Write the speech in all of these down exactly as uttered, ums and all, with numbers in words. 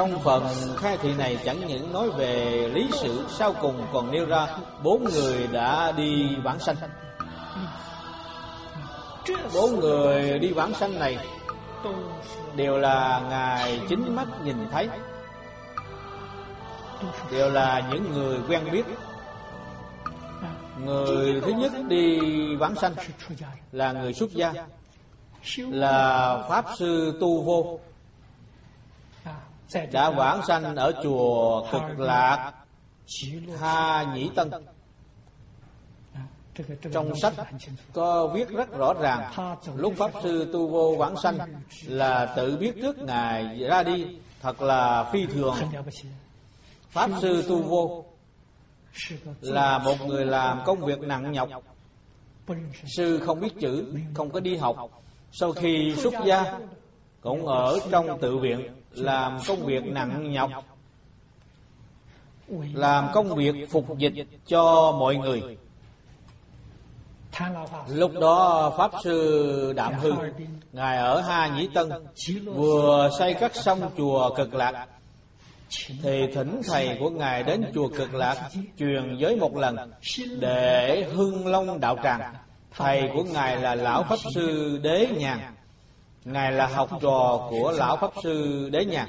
Trong phần khai thị này chẳng những nói về lý sự, sau cùng còn nêu ra bốn người đã đi vãng sanh. Bốn người đi vãng sanh này đều là Ngài chính mắt nhìn thấy, đều là những người quen biết. Người thứ nhất đi vãng sanh là người xuất gia, là Pháp Sư Tu Vô, đã vãng sanh ở chùa Cực Lạc Ha Nhĩ Tân. Trong sách có viết rất rõ ràng, lúc Pháp Sư Tu Vô vãng sanh là tự biết trước Ngài ra đi, thật là phi thường. Pháp Sư Tu Vô là một người làm công việc nặng nhọc. Sư không biết chữ, không có đi học. Sau khi xuất gia cũng ở trong tự viện làm công việc nặng nhọc, làm công việc phục dịch cho mọi người. Lúc đó Pháp Sư Đạm Hư, Ngài ở Ha Nhĩ Tân vừa xây cất xong chùa Cực Lạc, thì thỉnh thầy của Ngài đến chùa Cực Lạc truyền giới một lần để hưng long đạo tràng. Thầy của Ngài là Lão Pháp Sư Đế Nhàn. Ngài là học trò của Lão Pháp Sư Đế Nhàn.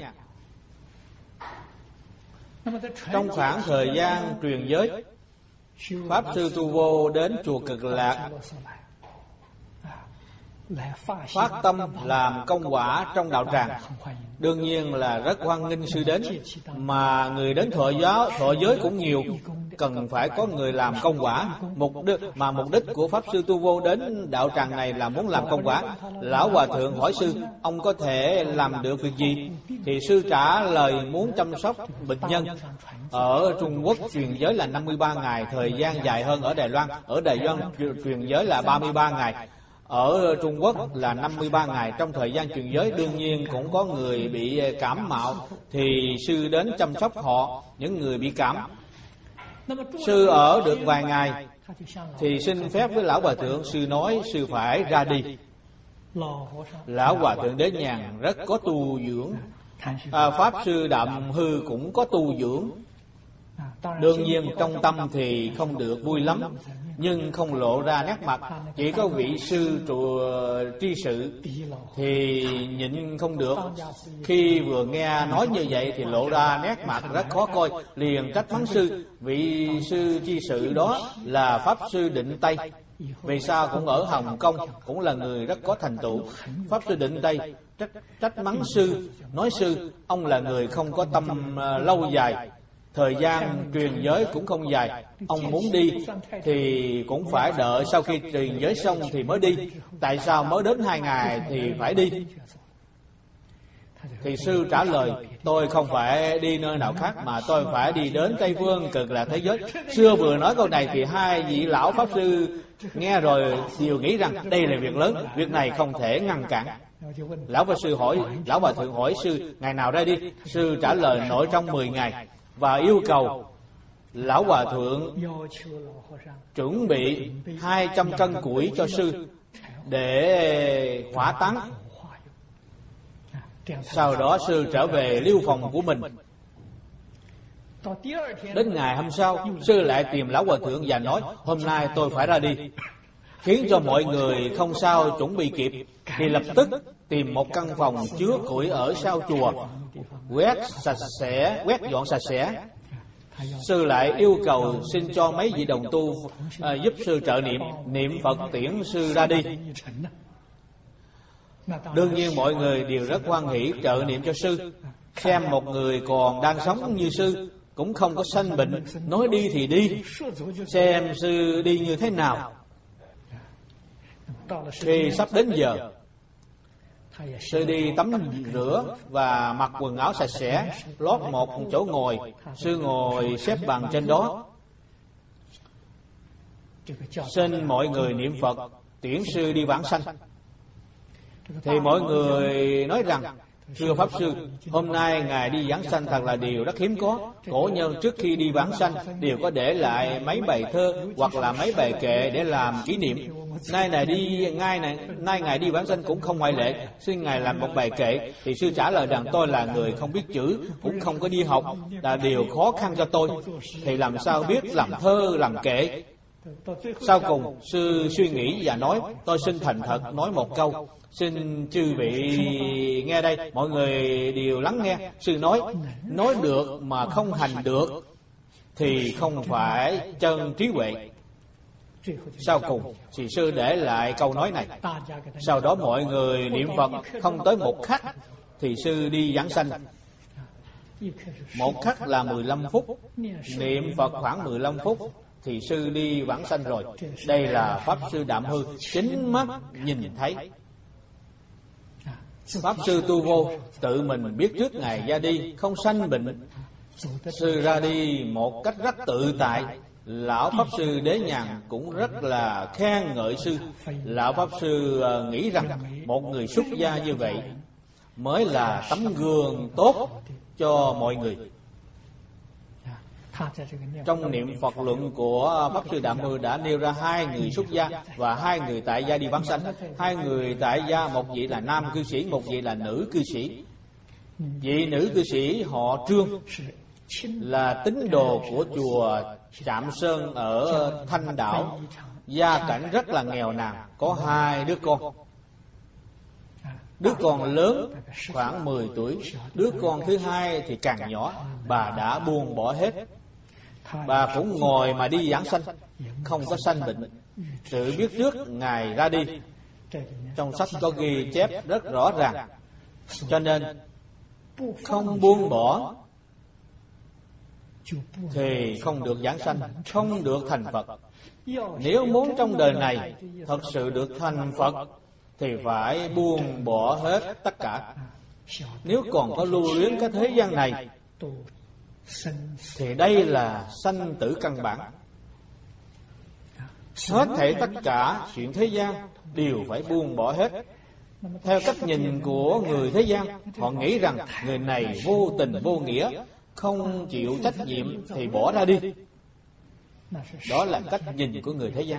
Trong khoảng thời gian truyền giới, Pháp Sư Tu Vô đến chùa Cực Lạc phát tâm làm công quả trong đạo tràng. Đương nhiên là rất hoan nghênh sư đến, mà người đến thọ giáo thọ giới cũng nhiều, cần phải có người làm công quả. Mục đích mà mục đích của Pháp Sư Tu Vô đến đạo tràng này là muốn làm công quả. Lão Hòa Thượng hỏi sư, ông có thể làm được việc gì? Thì sư trả lời muốn chăm sóc bệnh nhân. Ở Trung Quốc truyền giới là năm mươi ba ngày, thời gian dài hơn ở Đài Loan. Ở Đài Loan truyền giới là ba mươi ba ngày, ở Trung Quốc là năm mươi ba ngày. Trong thời gian truyền giới đương nhiên cũng có người bị cảm mạo, thì sư đến chăm sóc họ, những người bị cảm. Sư ở được vài ngày thì xin phép với Lão Hòa Thượng, sư nói sư phải ra đi. Lão Hòa Thượng Đế Nhàn rất có tu dưỡng, à, Pháp Sư Đạm Hư cũng có tu dưỡng. Đương nhiên trong tâm thì không được vui lắm, nhưng không lộ ra nét mặt. Chỉ có vị sư trụ tri sự thì nhịn không được. Khi vừa nghe nói như vậy thì lộ ra nét mặt rất khó coi, liền trách mắng sư. Vị sư tri sự đó là Pháp Sư Định Tây, vì sao cũng ở Hồng Kông, cũng là người rất có thành tựu. Pháp Sư Định Tây trách, trách mắng sư, nói sư ông là người không có tâm uh, lâu dài, thời gian truyền giới cũng không dài. Ông muốn đi thì cũng phải đợi sau khi truyền giới xong thì mới đi. Tại sao mới đến hai ngày thì phải đi? Thì sư trả lời, tôi không phải đi nơi nào khác mà tôi phải đi đến Tây Phương Cực Lạc thế giới. Xưa vừa nói câu này thì hai vị lão Pháp Sư nghe rồi đều nghĩ rằng đây là việc lớn, việc này không thể ngăn cản. Lão Pháp Sư hỏi, Lão Hòa Thượng hỏi sư, ngày nào ra đi? Sư trả lời nội trong mười ngày, và yêu cầu Lão Hòa Thượng chuẩn bị hai trăm cân củi cho sư để hỏa táng. Sau đó sư trở về liêu phòng của mình. Đến ngày hôm sau, sư lại tìm Lão Hòa Thượng và nói, hôm nay tôi phải ra đi. Khiến cho mọi người không sao chuẩn bị kịp, thì lập tức tìm một căn phòng chứa củi ở sau chùa, quét sạch sẽ, quét dọn sạch sẽ. Sư lại yêu cầu xin cho mấy vị đồng tu à, giúp sư trợ niệm, niệm Phật tiễn sư ra đi. Đương nhiên mọi người đều rất hoan hỷ trợ niệm cho sư. Xem một người còn đang sống như sư, cũng không có sanh bệnh, nói đi thì đi, xem sư đi như thế nào. Khi sắp đến giờ, sư đi tắm rửa và mặc quần áo sạch sẽ, lót một chỗ ngồi. Sư ngồi xếp bằng trên đó, xin mọi người niệm Phật tiễn sư đi vãng sanh. Thì mọi người nói rằng Thưa Pháp Sư, hôm nay Ngài đi vãng sanh thật là điều rất hiếm có. Cổ nhân trước khi đi vãng sanh đều có để lại mấy bài thơ hoặc là mấy bài kệ để làm kỷ niệm. Nay này đi ngay này, nay Ngài đi vãng sanh cũng không ngoại lệ. Xin Ngài làm một bài kệ. Thì sư trả lời rằng tôi là người không biết chữ, cũng không có đi học, là điều khó khăn cho tôi. Thì làm sao biết làm thơ, làm kệ? Sau cùng, sư suy nghĩ và nói, tôi xin thành thật nói một câu. Xin chư vị nghe đây, mọi người đều lắng nghe. Sư nói, nói được mà không hành được thì không phải chân trí huệ. Sau cùng thì sư để lại câu nói này. Sau đó mọi người niệm Phật không tới một khắc thì sư đi vãng sanh. Một khắc là mười lăm phút, niệm Phật khoảng mười lăm phút thì sư đi vãng sanh rồi. Đây là Pháp Sư Đạm Hư chính mắt nhìn thấy. Pháp Sư Tu Vô tự mình biết trước ngày ra đi không sanh bệnh. Sư ra đi một cách rất tự tại. Lão Pháp Sư Đế Nhàn cũng rất là khen ngợi sư. Lão Pháp Sư nghĩ rằng một người xuất gia như vậy mới là tấm gương tốt cho mọi người. Trong niệm Phật luận của Pháp Sư Đạm Hư đã nêu ra hai người xuất gia và hai người tại gia đi vãng sanh. Hai người tại gia, một vị là nam cư sĩ, một vị là nữ cư sĩ. Vị nữ cư sĩ họ Trương, là tín đồ của chùa Trạm Sơn ở Thanh Đảo. Gia cảnh rất là nghèo nàn, có hai đứa con. Đứa con lớn khoảng mười tuổi, đứa con thứ hai thì càng nhỏ. Bà đã buông bỏ hết. Bà cũng ngồi mà đi vãng sanh, không có sanh bệnh, tự biết trước Ngài ra đi. Trong sách có ghi chép rất rõ ràng. Cho nên không buông bỏ thì không được vãng sanh, không được thành Phật. Nếu muốn trong đời này thật sự được thành Phật thì phải buông bỏ hết tất cả. Nếu còn có lưu luyến cái thế gian này thì đây là sanh tử căn bản. Hết thảy tất cả chuyện thế gian đều phải buông bỏ hết. Theo cách nhìn của người thế gian, họ nghĩ rằng người này vô tình vô nghĩa, không chịu trách nhiệm thì bỏ ra đi. Đó là cách nhìn của người thế gian.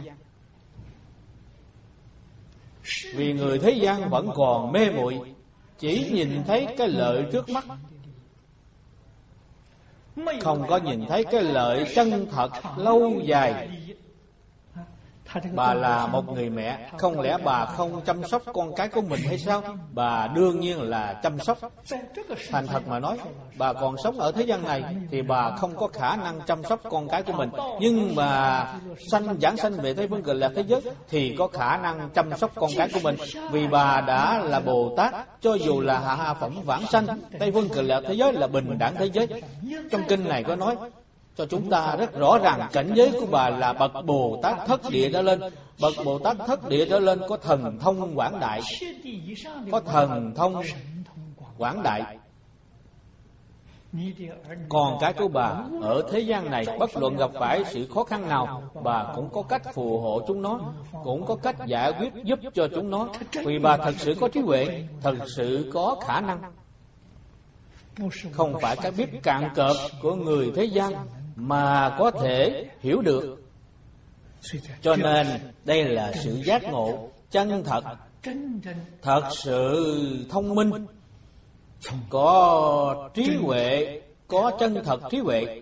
Vì người thế gian vẫn còn mê muội, chỉ nhìn thấy cái lợi trước mắt, không có nhìn thấy cái lợi chân thật lâu dài. Bà là một người mẹ, không lẽ bà không chăm sóc con cái của mình hay sao? Bà đương nhiên là chăm sóc. Thành thật mà nói, bà còn sống ở thế gian này thì bà không có khả năng chăm sóc con cái của mình. Nhưng mà sanh giảng sanh về Tây Phương Cực Lạc thế giới thì có khả năng chăm sóc con cái của mình. Vì bà đã là Bồ Tát, cho dù là hạ hạ phẩm vãng sanh, Tây Phương Cực Lạc thế giới là bình đẳng thế giới. Trong kinh này có nói cho chúng ta rất rõ ràng cảnh giới của bà là bậc Bồ Tát thất địa trở lên. Bậc Bồ Tát thất địa trở lên có thần thông quảng đại, có thần thông quảng đại. Còn cái của bà ở thế gian này, bất luận gặp phải sự khó khăn nào, bà cũng có cách phù hộ chúng nó, cũng có cách giải quyết giúp cho chúng nó. Vì bà thật sự có trí huệ, thật sự có khả năng, không phải cái biết cạn cợt của người thế gian mà có thể hiểu được. Cho nên đây là sự giác ngộ chân thật, thật sự thông minh, có trí huệ, có chân thật trí huệ.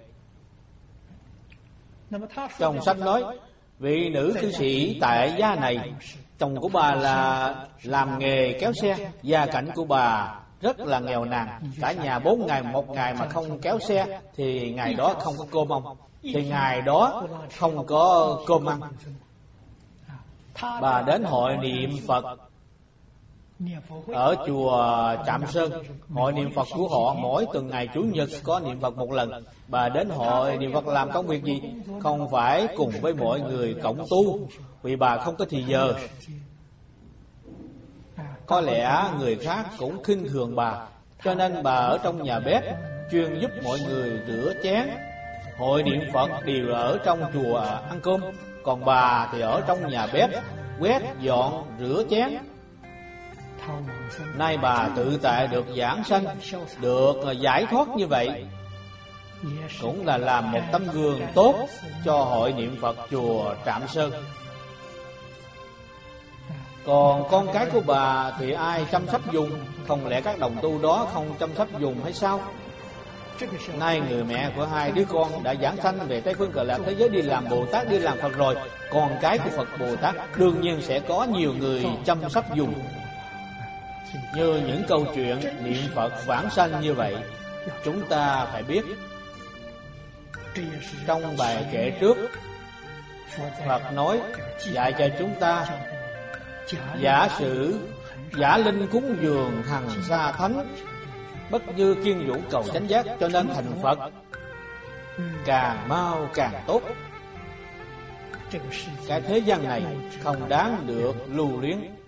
Trong sách nói, vị nữ cư sĩ tại gia này, chồng của bà là làm nghề kéo xe, gia cảnh của bà rất là nghèo nàn. Cả nhà bốn ngày một ngày mà không kéo xe thì ngày đó không có cơm ăn, thì ngày đó không có cơm ăn. Bà đến hội niệm Phật ở chùa Trạm Sơn. Hội niệm Phật của họ mỗi tuần ngày Chủ nhật có niệm Phật một lần. Bà đến hội niệm Phật làm công việc gì? Không phải cùng với mọi người cộng tu, vì bà không có thì giờ. Có lẽ người khác cũng khinh thường bà, cho nên bà ở trong nhà bếp chuyên giúp mọi người rửa chén. Hội niệm Phật đều ở trong chùa ăn cơm, còn bà thì ở trong nhà bếp quét dọn rửa chén. Nay bà tự tại được giảng sanh, được giải thoát như vậy, cũng là làm một tấm gương tốt cho hội niệm Phật chùa Trạm Sơn. Còn con cái của bà thì ai chăm sóc dùng? Không lẽ các đồng tu đó không chăm sóc dùng hay sao? Nay người mẹ của hai đứa con đã giảng sanh về Tây Phương Cực Lạc thế giới, đi làm Bồ Tát, đi làm Phật rồi. Con cái của Phật Bồ Tát đương nhiên sẽ có nhiều người chăm sóc dùng. Như những câu chuyện niệm Phật vãng sanh như vậy, chúng ta phải biết. Trong bài kệ trước, Phật nói dạy cho chúng ta: giả sử giả linh cúng dường hằng sa thánh, bất như kiên vũ cầu chánh giác. Cho nên thành Phật càng mau càng tốt. Cái thế gian này không đáng được lưu luyến.